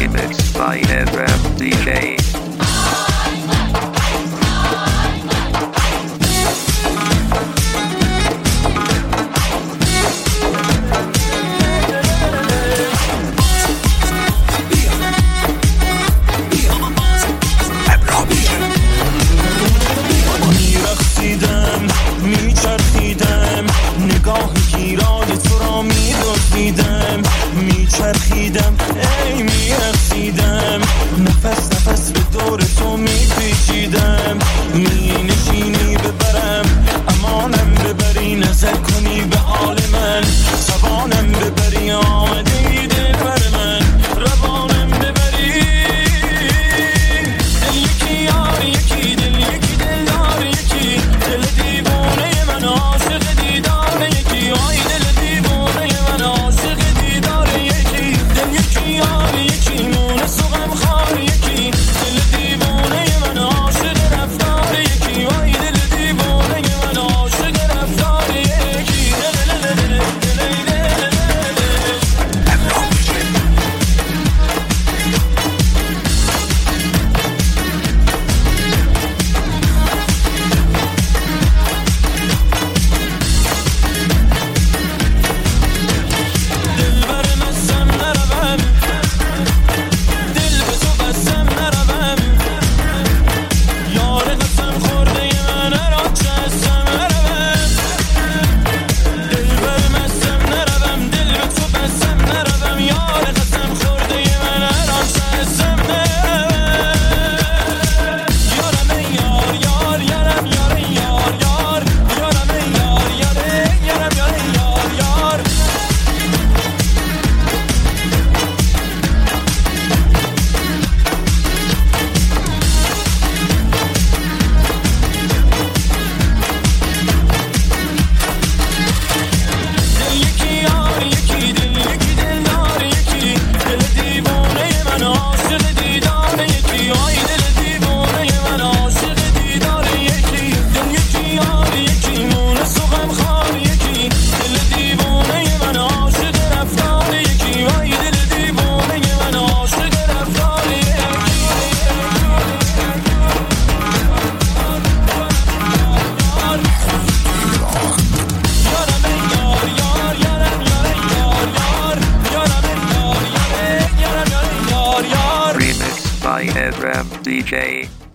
Remixed by Evram DJ. گیرای تو را می‌دزدیدم میچرخیدم ای میرقصیدم نفس نفس به دور تو میپیچیدم مینشینی ببرم امانم ببری نظر کنی به حال من زبانم ببری آمدی دل بر من روانم ببری دل یکی یار یکی دل یکی دل دار یکی دل دیوانه من عاشق دیدار یکی آی دل دیوانه من عاشق دیدار یکی دل یکی یار یکی مونس و غمخوار یکی دل دیوانه من عاشق رفتار یکی آی دل دیوانه من عاشق رفتار یکی Remixed by Evram DJ.